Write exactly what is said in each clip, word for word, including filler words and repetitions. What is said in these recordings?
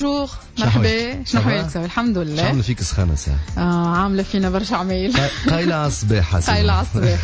بونجور مرحبا. شنو حوالك؟ الحمد لله. شو عامله فيك سخانه ساعه؟ اه عامله فينا برشا عمايل. قايله على الصباح. قايله على الصباح.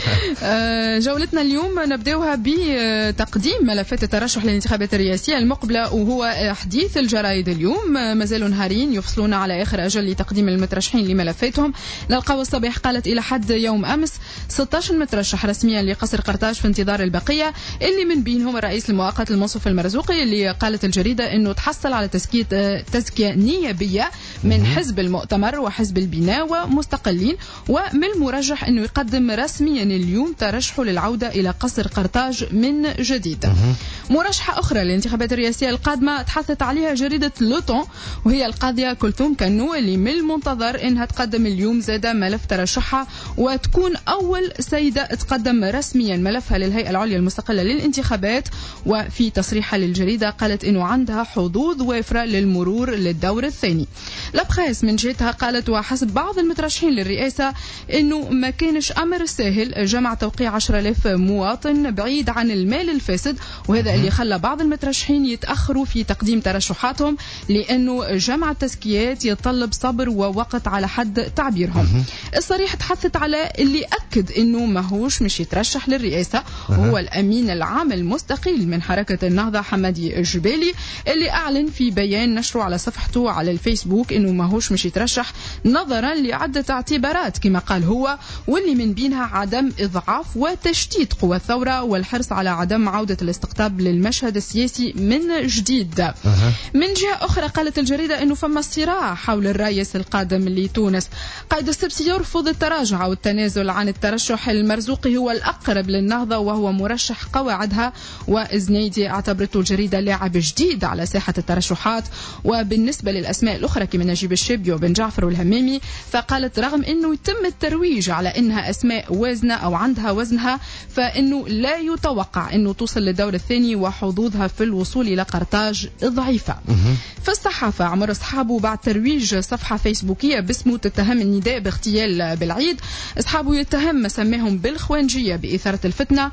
آه جولتنا اليوم نبداوها بتقديم ملفات الترشح للانتخابات الرئاسيه المقبله، وهو حديث الجرايد اليوم. مازالوا نهارين يفصلون على اخر اجل لتقديم المترشحين لملفاتهم. نلقاو الصباح قالت الى حد يوم امس ستة عشر مترشح رسميا لقصر قرطاج في انتظار البقيه، اللي من بينهم الرئيس المؤقت المنصف المرزوقي، اللي قالت الجريده انه تحصل على تزكيه تزكيه نيابيه من حزب المؤتمر وحزب البناء ومستقلين، ومن المرجح انه يقدم رسميا اليوم ترشحه للعوده الى قصر قرطاج من جديد. مرشحه اخرى للانتخابات الرئاسيه القادمه تحثت عليها جريده لوطون، وهي القاضيه كلثوم كنو، اللي من المنتظر انها تقدم اليوم زاده ملف ترشحها وتكون اول سيده تقدم رسميا ملفها للهيئه العليا المستقله للانتخابات. وفي تصريحها للجريده قالت انه عندها حظوظ وافره للمرور للدور الثاني. لابخاس من جهتها قالت وحسب بعض المترشحين للرئاسه انه ما كانش امر سهل جمع توقيع عشرة آلاف مواطن بعيد عن المال الفاسد، وهذا اللي خلى بعض المترشحين يتاخروا في تقديم ترشحاتهم، لانه جمع التزكيات يتطلب صبر ووقت على حد تعبيرهم. الصريح تحثت على اللي اكد انه ماهوش مش يترشح للرئاسه، وهو الامين العام المستقيل من حركه النهضه حمادي الجبالي، اللي اعلن في بيان نشره على صفحته على الفيسبوك انه ماهوش مش يترشح نظرا لعده اعتبارات كما قال هو، واللي من بينها عدم اضعاف وتشتيت قوى الثوره والحرص على عدم عوده الاستقطاب للمشهد السياسي من جديد. من جهه اخرى قالت الجريده انه فما صراع حول الرئيس القادم لتونس. قائد السبسي يرفض التراجع او التنازل عن الترشح. المرزوقي هو الاقرب للنهضه وهو مرشح قواعدها، وزنيدي اعتبرته الجريده لاعب جديد على ساحه الترشحات. وبالنسبه للاسماء الاخرى كما نجيب الشابي وبن جعفر والهمامي، فقالت رغم انه يتم الترويج على انها اسماء وازنه او عندها وزنها، فانه لا يتوقع انه توصل للدور الثاني وحظوظها في الوصول الى قرطاج ضعيفه. في الصحافه عمر اصحابه بعد ترويج صفحه فيسبوكيه باسمه تتهم النداء باغتيال بالعيد. اصحابه يتهم ما سماهم بالخوانجيه باثاره الفتنه،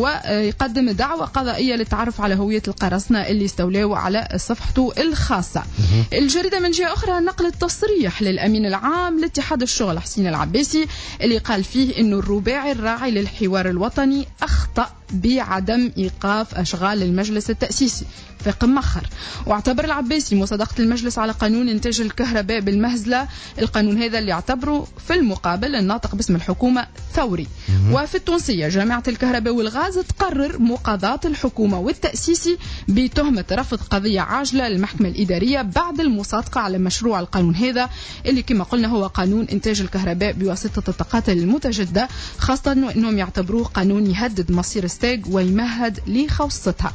ويقدم دعوه قضائيه للتعرف على هويه القراصنه اللي استولوا على صفحته الخاصه. الجريده من جهه اخرى نقلت تصريح للامين العام لاتحاد الشغل حسين العباسي، اللي قال فيه انه الرباعي الراعي للحوار الوطني اخطأ بعدم ايقاف اشغال المجلس التاسيسي فاق مخر. واعتبر العباسي مصادقه المجلس على قانون انتاج الكهرباء بالمهزله، القانون هذا اللي اعتبره في المقابل الناطق باسم الحكومه ثوري. وفي التونسيه جامعه الكهرباء والغاز تقرر مقاضاه الحكومه والتاسيسي بتهمه رفض قضيه عاجله للمحكمه الاداريه بعد المصادقه على مشروع القانون هذا، اللي كما قلنا هو قانون انتاج الكهرباء بواسطه الطاقات المتجدده، خاصه انهم يعتبروه قانون يهدد مصير ستاغ ويمهد لخوصتها.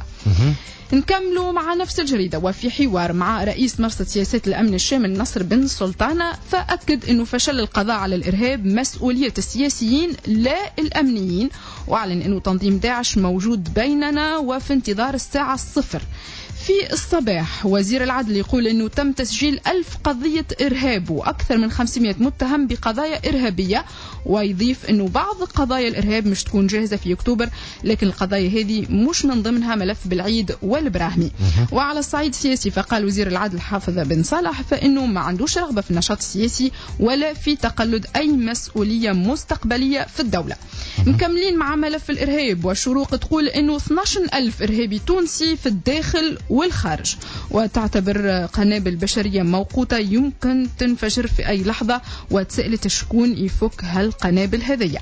نكملوا مع نفس الجريدة. وفي حوار مع رئيس مرصد سياسات الأمن الشامل نصر بن سلطانة، فأكد أنه فشل القضاء على الإرهاب مسؤولية السياسيين لا الأمنيين، وأعلن أنه تنظيم داعش موجود بيننا وفي انتظار الساعة الصفر. في الصباح وزير العدل يقول أنه تم تسجيل ألف قضية إرهاب وأكثر من خمسمائة متهم بقضايا إرهابية، ويضيف أنه بعض قضايا الإرهاب مش تكون جاهزة في أكتوبر، لكن القضايا هذه مش من ضمنها ملف بالعيد والبراهمي. وعلى الصعيد السياسي فقال وزير العدل حافظ بن صالح فإنه ما عندوش رغبة في النشاط السياسي ولا في تقلد أي مسؤولية مستقبلية في الدولة. مكملين مع ملف الإرهاب، والشروق تقول أنه اثني عشر ألف إرهابي تونسي في الداخل والخارج، وتعتبر قنابل بشرية موقوتة يمكن تنفجر في أي لحظة، وتسألت شكون يفك هالقنابل هذية.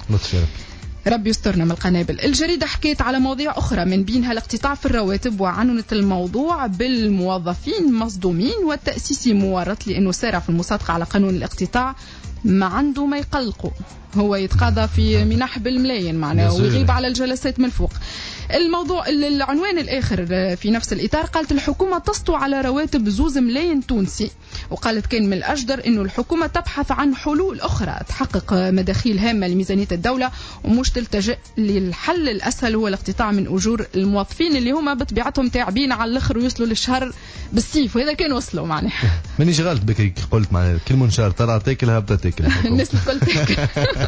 ربي يسترنا من القنابل. الجريدة حكيت على مواضيع أخرى من بينها الاقتطاع في الرواتب، وعنونت الموضوع بالموظفين مصدومين والتأسيسي مورط لأنه سارع في المصادقة على قانون الاقتطاع، ما عنده ما يقلقه، هو يتقاضى في منح بالملايين معناه ويغيب على الجلسات من فوق. الموضوع العنوان الآخر في نفس الإطار قالت الحكومة تسطو على رواتب زوز ملايين تونسي، وقالت كان من الأجدر أنه الحكومة تبحث عن حلول أخرى تحقق مداخيل هامة لميزانية الدولة ومش تلتجئ للحل الأسهل هو الاقتطاع من أجور الموظفين اللي هما بطبيعتهم تعبين على الآخر ويوصلوا للشهر بالسيف، وهذا كان وصلوا معناها. ماني شغلت بك قلت معناها كل منشار ترى تاكل هبطة تاكل. الناس الكل تاكل.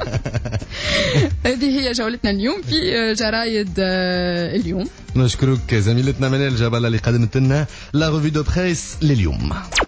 هذه هي جولتنا اليوم في جرايد اليوم. نشكرك زميلتنا منال جبل اللي قدمت لنا لا ريفي دو بريس لليوم.